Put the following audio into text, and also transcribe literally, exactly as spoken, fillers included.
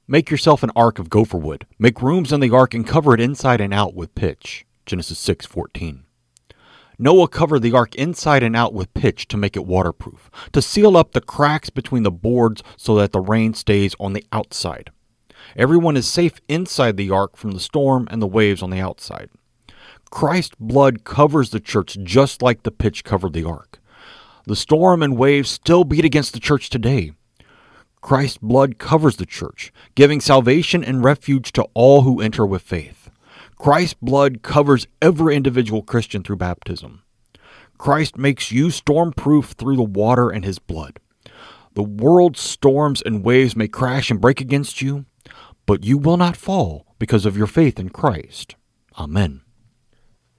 Make yourself an ark of gopher wood. Make rooms in the ark and cover it inside and out with pitch. Genesis six fourteen. Noah covered the ark inside and out with pitch to make it waterproof, to seal up the cracks between the boards so that the rain stays on the outside. Everyone is safe inside the ark from the storm and the waves on the outside. Christ's blood covers the church just like the pitch covered the ark. The storm and waves still beat against the church today. Christ's blood covers the church, giving salvation and refuge to all who enter with faith. Christ's blood covers every individual Christian through baptism. Christ makes you storm-proof through the water and his blood. The world's storms and waves may crash and break against you, but you will not fall because of your faith in Christ. Amen.